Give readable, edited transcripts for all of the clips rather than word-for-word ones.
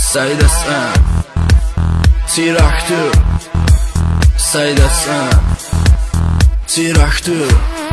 Saydasan Tiraktör Saydasan Tiraktör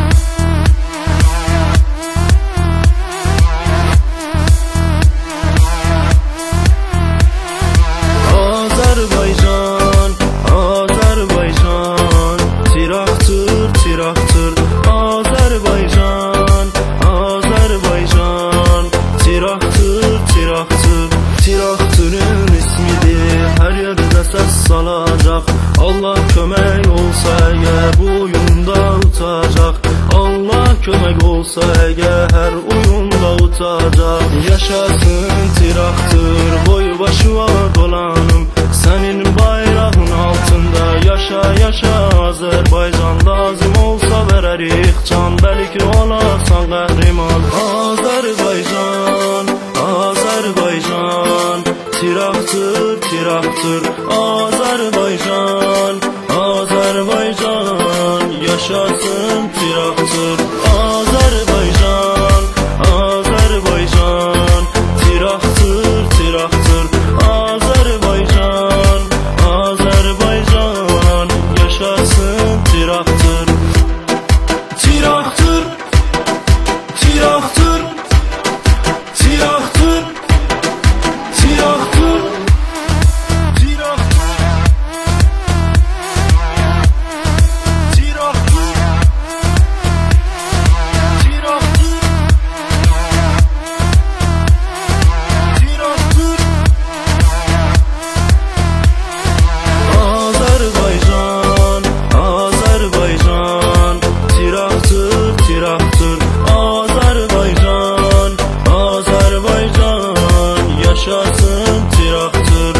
Azerbaycan Azerbaycan Tiraktör Tiraktör Azerbaycan Azerbaycan Tiraktör Tiraktör Traktörün ismidir, her yerde ses salacak. Allah kömək olsa əgər bu oyunda utacaq. Allah kömək olsa əgər hər oyunda utacaq. Yaşasın traktör, boyu başıva dolanım. Sənin bayrağın altında yaşa yaşa Azərbaycan. Lazım olsa verərik can, bəlkə olarsan qəhrəman. Azərbaycan Azerbaycan Tiraktör Tiraktör Azerbaycan Azerbaycan yaşasın traktör. Azerbaycan Azerbaycan Tiraktör Tiraktör Azerbaycan Azerbaycan yaşasın traktör. Tiraktör Tiraktör Tiraktör Tiraktör yaşasın traktör.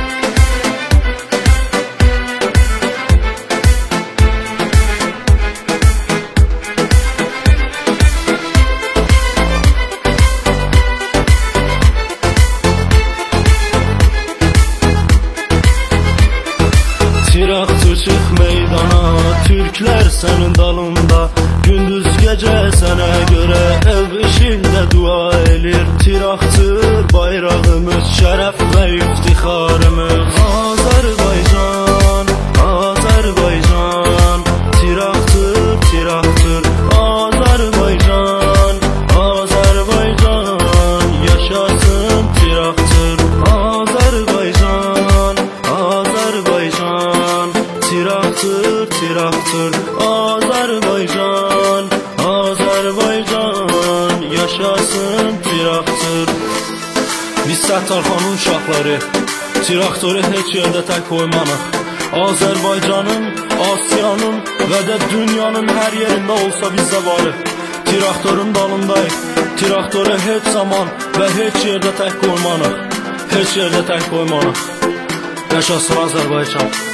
Traktör çıx meydana, Türklər sənin dalında. Gündüz gecə sənə görə ev işində dua elir. Traktör bayrağımız, şərəf və iftixarımız. Azərbaycan Azərbaycan Traktör Traktör Azərbaycan Azərbaycan yaşasın traktör. Azərbaycan Azərbaycan Tiraktör Tiraktör Azerbaycan Azerbaycan yaşasın traktör. Biz Səttarxanın uşaqları traktörü heç yerdə tək qoymanıq. Azərbaycanın, Asiyanın və də dünyanın hər yerində olsa bizdə varıq. Traktörün dalındayıq. Traktörü heç zaman və heç yerdə tək qoymanıq. Heç yerdə tək qoymanıq. Yaşasın Azərbaycan.